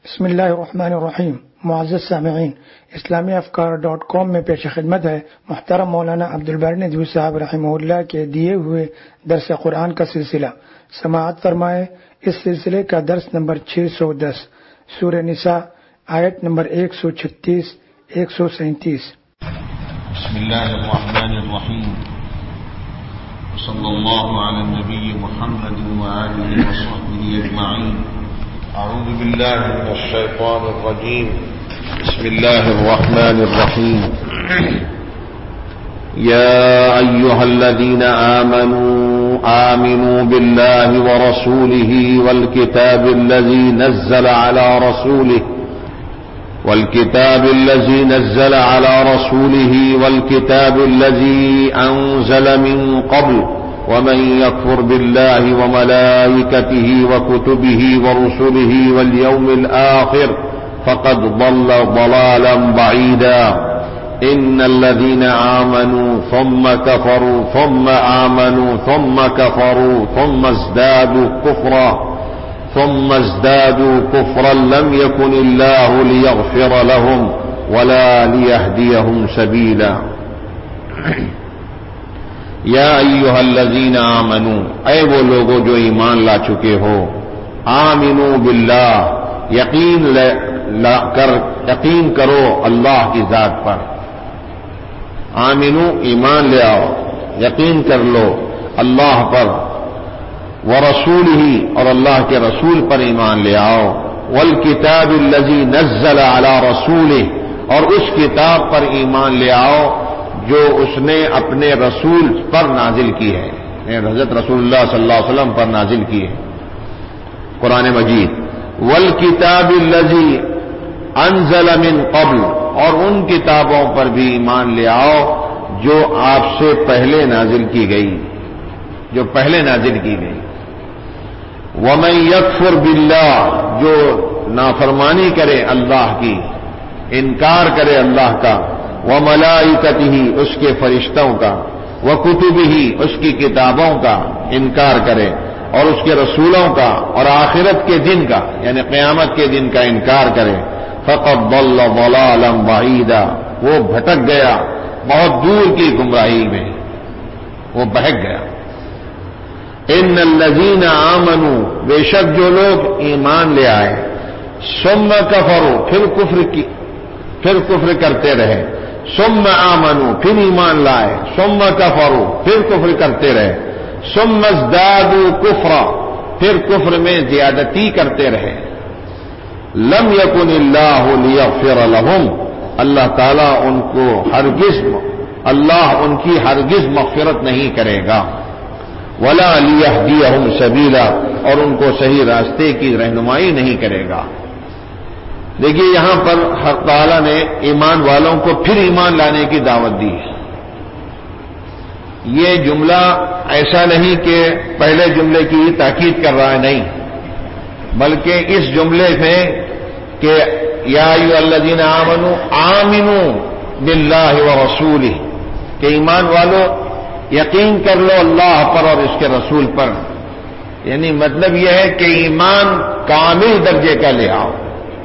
بسم اللہ الرحمن الرحیم۔ معزز سامعین، اسلامی افکار.com میں پیش خدمت ہے محترم مولانا عبدالباری ندوی صاحب رحمہ اللہ کے دیے ہوئے درس قرآن کا سلسلہ۔ سماعت فرمائے۔ اس سلسلے کا درس نمبر 610، سورہ نساء، آیت نمبر 136 137۔ بسم اللہ الرحمن الرحیم، صلی اللہ علی النبی محمد وآلہ وصحبہ اجمعین۔ اعوذ باللہ من الشیطان الرجیم، بسم اللہ الرحمن الرحیم۔ یا ایہا الذین آمنوا باللہ ورسولہ والکتاب الذی نزل علی رسولہ والکتاب الذی انزل من قبل ومن يكفر بالله وملائكته وكتبه ورسله واليوم الآخر فقد ضل ضلالا بعيدا إن الذين آمنوا ثم كفروا ثم آمنوا ثم كفروا ثم ازدادوا كفرا لم يكن الله ليغفر لهم ولا ليهديهم سبيلا۔ یا ایھا الذین آمنوا، اے وہ لوگوں جو ایمان لا چکے ہو، آمنوا باللہ، یقین کرو اللہ کی ذات پر۔ آمنوا، ایمان لے آؤ، یقین کر لو اللہ پر، ورسولہ، اور اللہ کے رسول پر ایمان لے آؤ، والکتاب الذی نزل علی رسولہ، اور اس کتاب پر ایمان لے آؤ جو اس نے اپنے رسول پر نازل کی ہے، حضرت رسول اللہ صلی اللہ علیہ وسلم پر نازل کی ہے، قرآن مجید۔ والکتاب الذی انزل من قبل، اور ان کتابوں پر بھی ایمان لے آؤ جو آپ سے پہلے نازل کی گئی، ومن یکفر باللہ، جو نافرمانی کرے اللہ کی، انکار کرے اللہ کا، وملائکتہ، اس کے فرشتوں کا، وکتبہ، اس کی کتابوں کا انکار کرے، اور اس کے رسولوں کا، اور آخرت کے دن کا یعنی قیامت کے دن کا انکار کرے، فقد ضل ضلالا بعیدا، وہ بھٹک گیا بہت دور کی گمراہی میں، وہ بہک گیا۔ ان الذین آمنوا، بے شک جو لوگ ایمان لے آئے، ثم کفروا، پھر کفر کرتے رہے، ثم آمنوا، پھر ایمان لائے، ثم کفروا، پھر کفر کرتے رہے، ثم ازدادوا کفرا، پھر کفر میں زیادتی کرتے رہے، لم یکن اللہ لیغفر لهم، اللہ تعالیٰ ان کی ہرگز مغفرت نہیں کرے گا، ولا لیہدیہم سبیلا، اور ان کو صحیح راستے کی رہنمائی نہیں کرے گا۔ دیکھیے یہاں پر حق تعالیٰ نے ایمان والوں کو پھر ایمان لانے کی دعوت دی ہے۔ یہ جملہ ایسا نہیں کہ پہلے جملے کی تاکید کر رہا ہے، نہیں، بلکہ اس جملے میں کہ یا ایھا الذین آمنوا آمنوا باللہ ورسولہ، کہ ایمان والو یقین کر لو اللہ پر اور اس کے رسول پر، یعنی مطلب یہ ہے کہ ایمان کامل درجے کا لے آؤ۔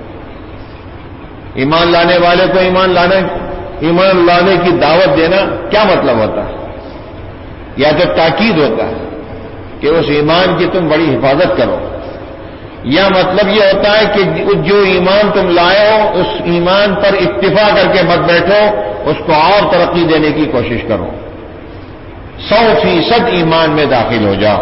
ایمان لانے والے کو ایمان لانے کی دعوت دینا کیا مطلب ہوتا ہے؟ یا تو تاکید ہوتا ہے کہ اس ایمان کی تم بڑی حفاظت کرو، یا مطلب یہ ہوتا ہے کہ جو ایمان تم لائے ہو اس ایمان پر اکتفا کر کے مت بیٹھو، اس کو اور ترقی دینے کی کوشش کرو، 100% ایمان میں داخل ہو جاؤ،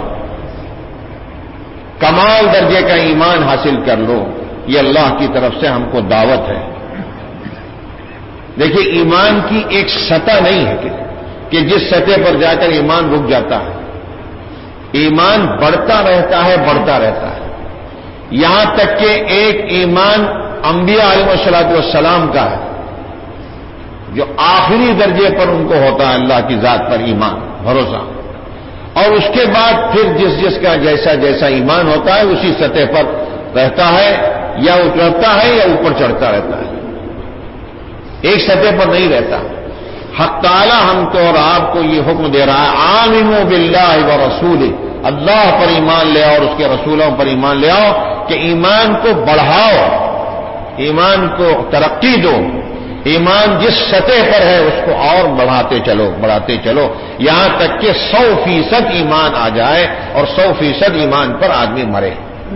کمال درجے کا ایمان حاصل کر لو۔ یہ اللہ کی طرف سے ہم کو دعوت ہے۔ دیکھیے ایمان کی ایک سطح نہیں ہے کہ جس سطح پر جا کر ایمان رک جاتا ہے، ایمان بڑھتا رہتا ہے، یہاں تک کہ ایک ایمان انبیاء علیہ الصلوۃ والسلام کا ہے جو آخری درجے پر ان کو ہوتا ہے، اللہ کی ذات پر ایمان، بھروسہ، اور اس کے بعد پھر جس کا جیسا ایمان ہوتا ہے اسی سطح پر رہتا ہے، یا اترتا ہے یا اوپر چڑھتا رہتا ہے، ایک سطح پر نہیں رہتا۔ حق تعالی ہم کو اور آپ کو یہ حکم دے رہا ہے، آمنوا باللہ ورسولہ، اللہ پر ایمان لے آؤ اور اس کے رسولوں پر ایمان لے آؤ، کہ ایمان کو بڑھاؤ، ایمان کو ترقی دو، ایمان جس سطح پر ہے اس کو اور بڑھاتے چلو یہاں تک کہ 100% ایمان آ جائے اور 100% ایمان پر آدمی مرے،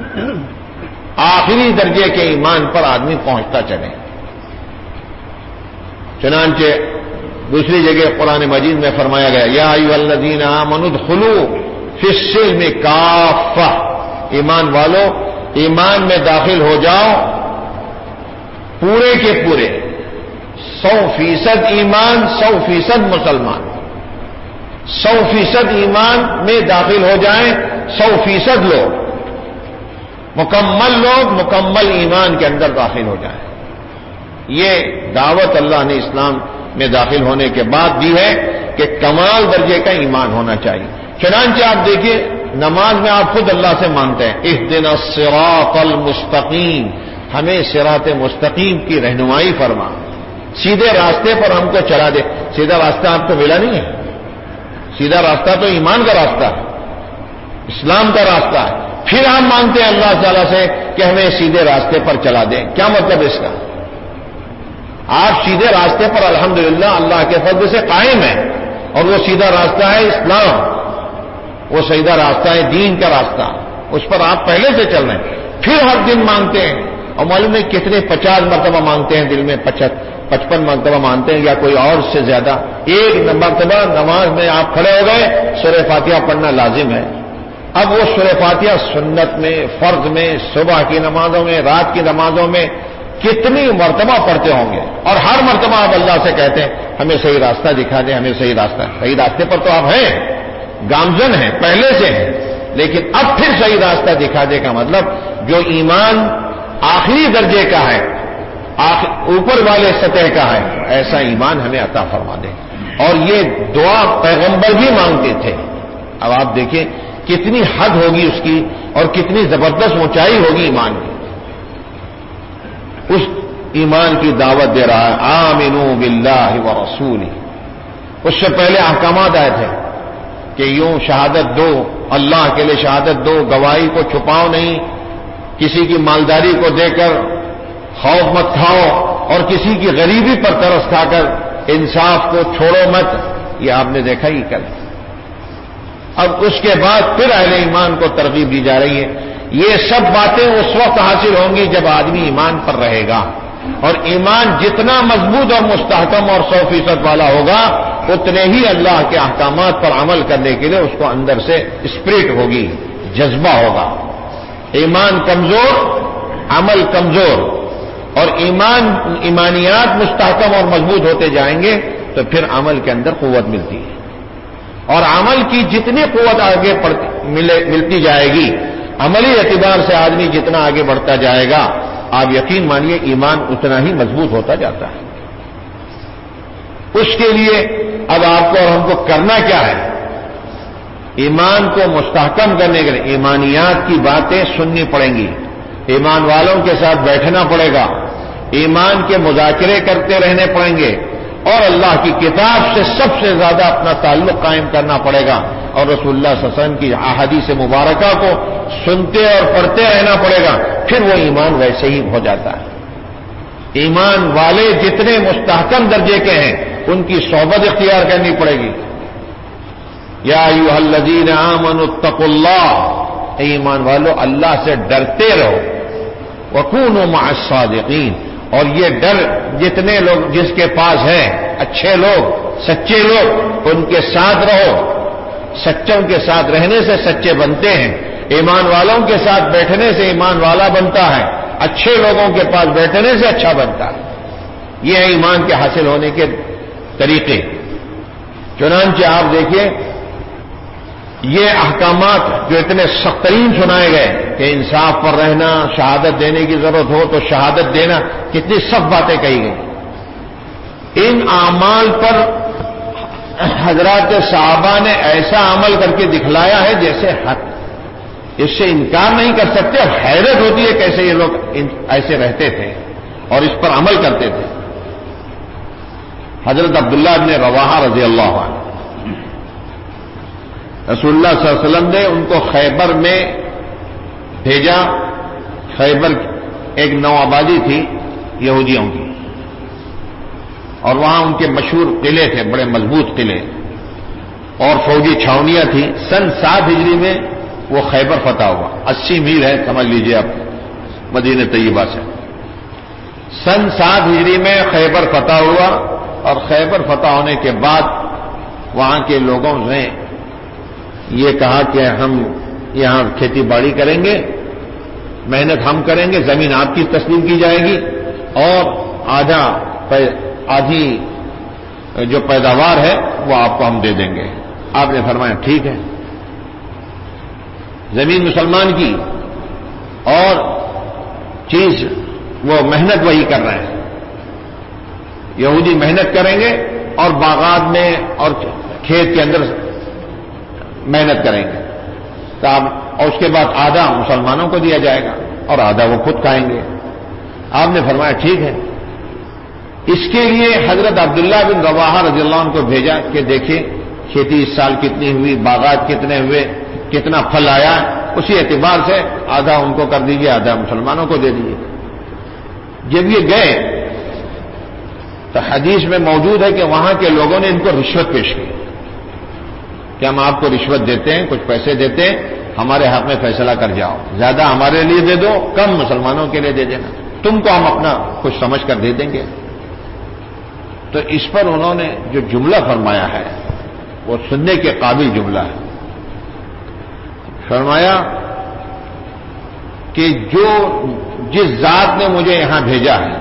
آخری درجے کے ایمان پر آدمی پہنچتا چلے۔ چنانچہ دوسری جگہ قرآن مجید میں فرمایا گیا یا ایھا الذین آمنوا ادخلوا فی السلم کافہ، ایمان والو ایمان میں داخل ہو جاؤ پورے کے پورے، 100% ایمان، 100% مسلمان، 100% ایمان میں داخل ہو جائیں، 100% لوگ، مکمل لوگ مکمل ایمان کے اندر داخل ہو جائیں۔ یہ دعوت اللہ نے اسلام میں داخل ہونے کے بعد دی ہے کہ کمال درجے کا ایمان ہونا چاہیے۔ چنانچہ آپ دیکھیے نماز میں آپ خود اللہ سے مانگتے ہیں اہدنا الصراط المستقیم، ہمیں صراط مستقیم کی رہنمائی فرما، سیدھے راستے پر ہم کو چلا دے۔ سیدھا راستہ آپ کو ملا نہیں ہے، سیدھا راستہ تو ایمان کا راستہ ہے، اسلام کا راستہ ہے۔ پھر ہم مانگتے ہیں اللہ تعالیٰ سے کہ ہمیں سیدھے راستے پر چلا دیں۔ کیا مطلب اس کا؟ آپ سیدھے راستے پر الحمدللہ اللہ کے فضل سے قائم ہیں، اور وہ سیدھا راستہ ہے اسلام، وہ سیدھا راستہ ہے دین کا راستہ، اس پر آپ پہلے سے چل رہے ہیں۔ پھر ہر دن مانگتے ہیں، اور معلوم ہے کتنے 50 مرتبہ مانگتے ہیں دل میں، 55 مرتبہ مانگتے ہیں یا کوئی اور سے زیادہ۔ ایک مرتبہ نماز میں آپ کھڑے ہو گئے، سورہ فاتحہ پڑھنا لازم ہے۔ اب وہ سورہ فاتحہ سنت میں، فرض میں، صبح کی نمازوں میں، رات کی نمازوں میں کتنی مرتبہ پڑھتے ہوں گے، اور ہر مرتبہ آپ اللہ سے کہتے ہیں ہمیں صحیح راستہ دکھا دیں، ہمیں صحیح راستہ۔ صحیح راستے پر تو آپ ہیں، گامزن ہیں، پہلے سے ہیں، لیکن اب پھر صحیح راستہ دکھا دے کا مطلب جو ایمان آخری درجے کا ہے، اوپر والے سطح کا ہے، ایسا ایمان ہمیں عطا فرما دے۔ اور یہ دعا پیغمبر بھی مانگتے تھے۔ اب آپ دیکھیں کتنی حد ہوگی اس کی اور کتنی زبردست اونچائی ہوگی ایمان کی۔ اس ایمان کی دعوت دے رہا ہے آمنوا باللہ ورسولہ۔ اس سے پہلے احکامات آئے تھے کہ یوں شہادت دو، اللہ کے لیے شہادت دو، گواہی کو چھپاؤ نہیں، کسی کی مالداری کو دے کر خوف مت کھاؤ، اور کسی کی غریبی پر ترس کھا کر انصاف کو چھوڑو مت۔ یہ آپ نے دیکھا ہی کل۔ اب اس کے بعد پھر اہل ایمان کو ترغیب دی جا رہی ہے۔ یہ سب باتیں اس وقت حاصل ہوں گی جب آدمی ایمان پر رہے گا، اور ایمان جتنا مضبوط اور مستحکم اور 100% والا ہوگا اتنے ہی اللہ کے احکامات پر عمل کرنے کے لیے اس کو اندر سے اسپرٹ ہوگی، جذبہ ہوگا۔ ایمان کمزور، عمل کمزور، اور ایمانیات مستحکم اور مضبوط ہوتے جائیں گے تو پھر عمل کے اندر قوت ملتی ہے، اور عمل کی جتنی قوت آگے ملتی جائے گی، عملی اعتبار سے آدمی جتنا آگے بڑھتا جائے گا، آپ یقین مانیے ایمان اتنا ہی مضبوط ہوتا جاتا ہے۔ اس کے لیے اب آپ کو اور ہم کو کرنا کیا ہے؟ ایمان کو مستحکم کرنے کے لیے ایمانیات کی باتیں سننی پڑیں گی، ایمان والوں کے ساتھ بیٹھنا پڑے گا، ایمان کے مذاکرے کرتے رہنے پڑیں گے، اور اللہ کی کتاب سے سب سے زیادہ اپنا تعلق قائم کرنا پڑے گا، اور رسول اللہ صلی اللہ علیہ وسلم کی احادیث مبارکہ کو سنتے اور پڑھتے رہنا پڑے گا۔ پھر وہ ایمان ویسے ہی ہو جاتا ہے۔ ایمان والے جتنے مستحکم درجے کے ہیں ان کی صحبت اختیار کرنی پڑے گی۔ یا ایھا الذین آمنوا اتقوا اللہ، اے ایمان والو اللہ سے ڈرتے رہو، وکونوا مع الصادقین، اور یہ ڈر جتنے لوگ جس کے پاس ہے، اچھے لوگ، سچے لوگ، ان کے ساتھ رہو۔ سچوں کے ساتھ رہنے سے سچے بنتے ہیں، ایمان والوں کے ساتھ بیٹھنے سے ایمان والا بنتا ہے، اچھے لوگوں کے پاس بیٹھنے سے اچھا بنتا ہے۔ یہ ہے ایمان کے حاصل ہونے کے طریقے۔ چنانچہ آپ دیکھیے یہ احکامات جو اتنے سخت ترین سنائے گئے کہ انصاف پر رہنا، شہادت دینے کی ضرورت ہو تو شہادت دینا، کتنی سخت باتیں کہی گئی۔ ان اعمال پر حضرات صحابہ نے ایسا عمل کر کے دکھلایا ہے جیسے حق، اس سے انکار نہیں کر سکتے، اور حیرت ہوتی ہے کیسے یہ لوگ ایسے رہتے تھے اور اس پر عمل کرتے تھے۔ حضرت عبداللہ بن رواحہ رضی اللہ عنہ، رسول اللہ صلی اللہ علیہ وسلم نے ان کو خیبر میں بھیجا۔ خیبر ایک نو آبادی تھی، یہودیوں کی، اور وہاں ان کے مشہور قلعے تھے، بڑے مضبوط قلعے اور فوجی چھاونیاں تھیں۔ سن 7 ہجری میں وہ خیبر فتح ہوا، 80 میل ہے سمجھ لیجئے آپ مدینہ طیبہ سے۔ سن 7 ہجری میں خیبر فتح ہوا، اور خیبر فتح ہونے کے بعد وہاں کے لوگوں نے یہ کہا کہ ہم یہاں کھیتی باڑی کریں گے، محنت ہم کریں گے، زمین آپ کی تسلیم کی جائے گی اور آدھی جو پیداوار ہے وہ آپ کو ہم دے دیں گے۔ آپ نے فرمایا ٹھیک ہے، زمین مسلمان کی اور چیز وہ محنت وہی کر رہے ہیں، یہودی محنت کریں گے اور باغات میں اور کھیت کے اندر محنت کریں گے، اور اس کے بعد آدھا مسلمانوں کو دیا جائے گا اور آدھا وہ خود کھائیں گے۔ آپ نے فرمایا ٹھیک ہے۔ اس کے لیے حضرت عبداللہ بن رواحہ رضی اللہ عنہ کو بھیجا کہ دیکھیں کھیتی اس سال کتنی ہوئی، باغات کتنے ہوئے، کتنا پھل آیا، اسی اعتبار سے آدھا ان کو کر دیجیے، آدھا مسلمانوں کو دے دیجیے۔ جب یہ گئے تو حدیث میں موجود ہے کہ وہاں کے لوگوں نے ان کو رشوت پیش کی کہ ہم آپ کو رشوت دیتے ہیں، کچھ پیسے دیتے ہیں، ہمارے حق میں فیصلہ کر جاؤ، زیادہ ہمارے لیے دے دو، کم مسلمانوں کے لیے دے دینا، تم کو ہم اپنا کچھ سمجھ کر دے دیں گے۔ تو اس پر انہوں نے جو جملہ فرمایا ہے وہ سننے کے قابل جملہ ہے۔ فرمایا کہ جس ذات نے مجھے یہاں بھیجا ہے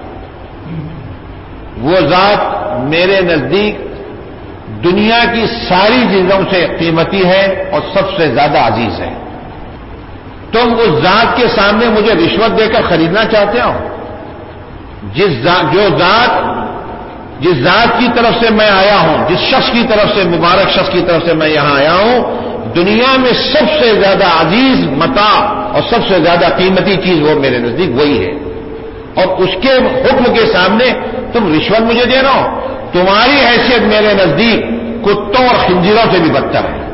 وہ ذات میرے نزدیک دنیا کی ساری چیزوں سے قیمتی ہے اور سب سے زیادہ عزیز ہے۔ تم اس ذات کے سامنے مجھے رشوت دے کر خریدنا چاہتے ہو؟ جس ذات کی طرف سے میں آیا ہوں، جس شخص کی طرف سے، مبارک شخص کی طرف سے میں یہاں آیا ہوں، دنیا میں سب سے زیادہ عزیز متاع اور سب سے زیادہ قیمتی چیز وہ میرے نزدیک وہی ہے، اور اس کے حکم کے سامنے تم رشوت مجھے دے رہا ہو؟ تمہاری حیثیت میرے نزدیک کتوں اور خنزیروں سے بھی بدتر ہے۔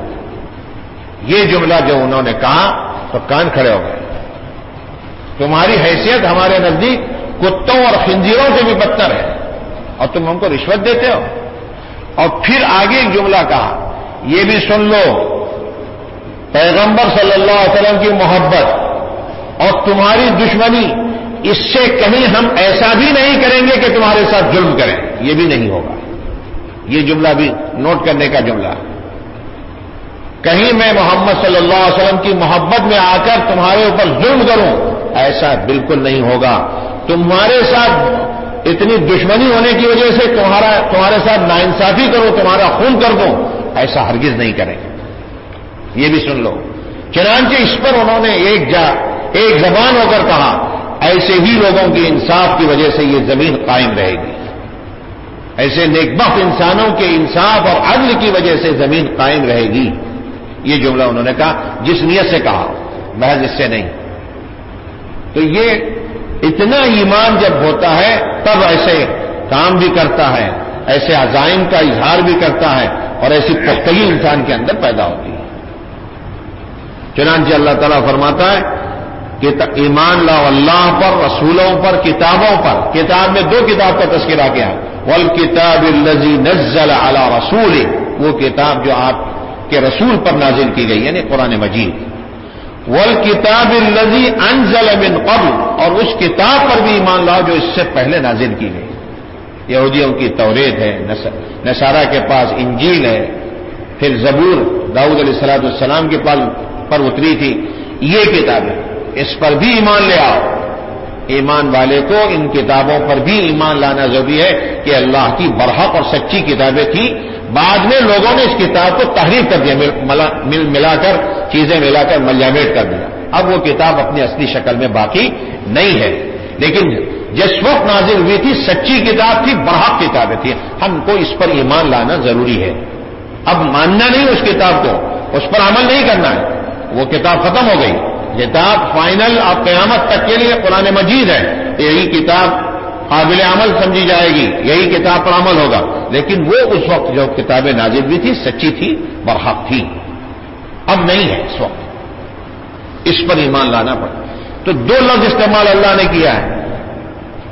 یہ جملہ جو انہوں نے کہا تو کان کھڑے ہو گئے۔ تمہاری حیثیت ہمارے نزدیک کتوں اور خنزیروں سے بھی بدتر ہے اور تم ہم کو رشوت دیتے ہو۔ اور پھر آگے ایک جملہ کہا، یہ بھی سن لو، پیغمبر صلی اللہ علیہ وسلم کی محبت اور تمہاری دشمنی، اس سے کہیں ہم ایسا بھی نہیں کریں گے کہ تمہارے ساتھ ظلم کریں، یہ بھی نہیں ہوگا۔ یہ جملہ بھی نوٹ کرنے کا جملہ، کہیں میں محمد صلی اللہ علیہ وسلم کی محبت میں آ کر تمہارے اوپر ظلم کروں، ایسا بالکل نہیں ہوگا۔ تمہارے ساتھ اتنی دشمنی ہونے کی وجہ سے تمہارے ساتھ ناانصافی کروں، تمہارا خون کر دوں، ایسا ہرگز نہیں کریں گے۔ یہ بھی سن لو۔ چنانچہ اس پر انہوں نے ایک زبان ہو کر کہا، ایسے ہی لوگوں کے انصاف کی وجہ سے یہ زمین قائم رہے گی، ایسے نیکبخت انسانوں کے انصاف اور عدل کی وجہ سے زمین قائم رہے گی۔ یہ جملہ انہوں نے کہا، جس نیت سے کہا، محض اس سے نہیں۔ تو یہ اتنا ایمان جب ہوتا ہے تب ایسے کام بھی کرتا ہے، ایسے عزائم کا اظہار بھی کرتا ہے، اور ایسی پختگی انسان کے اندر پیدا ہوتی ہے۔ چنانچہ اللہ تعالیٰ فرماتا ہے کہ ایمان لاؤ اللہ پر، رسولوں پر، کتابوں پر۔ کتاب میں 2 کتاب کا تذکرہ کیا، والکتاب الذی نزل علی رسولہ، وہ کتاب جو آپ کے رسول پر نازل کی گئی یعنی قرآن مجید، والکتاب الذی انزل من قبل، اور اس کتاب پر بھی ایمان لاؤ جو اس سے پہلے نازل کی گئی۔ یہودیوں کی توریت ہے، نصارہ کے پاس انجیل ہے، پھر زبور داؤد علیہ السلام کے پر اتری تھی، یہ کتابیں، اس پر بھی ایمان لے آؤ۔ ایمان والے کو ان کتابوں پر بھی ایمان لانا ضروری ہے کہ اللہ کی برحق اور سچی کتابیں تھیں، بعد میں لوگوں نے اس کتاب کو تحریف کر دیا، چیزیں ملا کر ملیامٹ کر دیا۔ اب وہ کتاب اپنی اصلی شکل میں باقی نہیں ہے، لیکن جس وقت نازل ہوئی تھی سچی کتاب تھی، برحق کتابیں تھیں، ہم کو اس پر ایمان لانا ضروری ہے۔ اب ماننا نہیں اس کتاب کو، اس پر عمل نہیں کرنا ہے، وہ کتاب ختم ہو گئی۔ کتاب فائنل اب قیامت تک کے لیے قرآن مجید ہے، یہی کتاب قابل عمل سمجھی جائے گی، یہی کتاب پر عمل ہوگا، لیکن وہ اس وقت جو کتابیں نازل ہوئی تھی سچی تھی، برحق تھی، اب نہیں ہے اس وقت، اس پر ایمان لانا پڑا۔ تو 2 لفظ استعمال اللہ نے کیا ہے،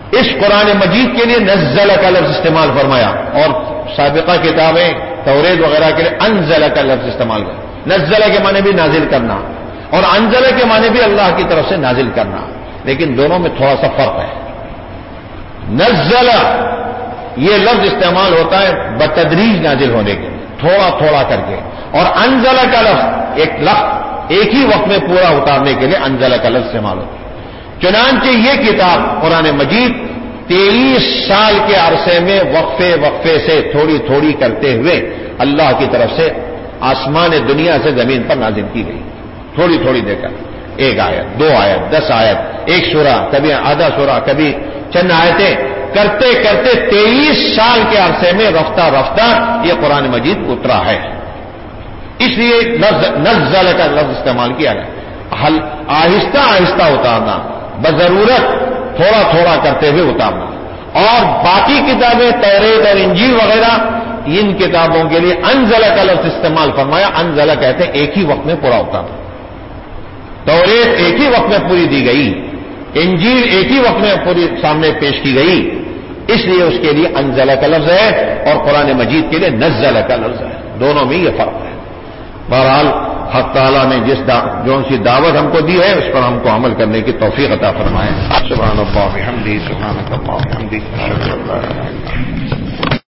اس قرآن مجید کے لیے نزل کا لفظ استعمال فرمایا، اور سابقہ کتابیں توریت وغیرہ کے لیے انزل کا لفظ استعمال کیا۔ نزل کے معنی بھی نازل کرنا، اور انزل کے معنی بھی اللہ کی طرف سے نازل کرنا، لیکن دونوں میں تھوڑا سا فرق ہے۔ نزل یہ لفظ استعمال ہوتا ہے بتدریج نازل ہونے کے، تھوڑا تھوڑا کر کے، اور انزل کا لفظ ایک ہی وقت میں پورا اتارنے کے لیے انزل کا لفظ استعمال ہوتا ہے۔ چنانچہ یہ کتاب قرآن مجید 23 سال کے عرصے میں وقفے وقفے سے تھوڑی تھوڑی کرتے ہوئے اللہ کی طرف سے آسمان دنیا سے زمین پر نازل کی گئی، تھوڑی تھوڑی دے کر، 1 آیت 2 آیت 10 آیت، 1 سورہ، کبھی آدھا سورہ، کبھی چند آیتیں، کرتے کرتے 23 سال کے عرصے میں رفتہ رفتہ یہ قرآن مجید اترا ہے۔ اس لیے نزل کا لفظ استعمال کیا گیا، آہستہ آہستہ اتارنا، بضرورت تھوڑا تھوڑا کرتے ہوئے اتارنا۔ اور باقی کتابیں توریت اور انجیل وغیرہ، ان کتابوں کے لیے انزل کا لفظ استعمال فرمایا۔ انزل کہتے ہیں ایک ہی وقت میں پورا اتارنا۔ توریت ایک ہی وقت میں پوری دی گئی، انجیل ایک ہی وقت میں پوری سامنے پیش کی گئی، اس لیے اس کے لیے انزل کا لفظ ہے، اور قرآن مجید کے لیے نزل کا لفظ ہے۔ دونوں میں یہ فرق ہے۔ بہرحال حق تعالیٰ نے جو سی دعوت ہم کو دی ہے اس پر ہم کو عمل کرنے کی توفیق عطا فرمائے۔ سبحان اللہ وبحمدہ، سبحانک اللہم وبحمدک، اشہد ان لا الہ الا انت۔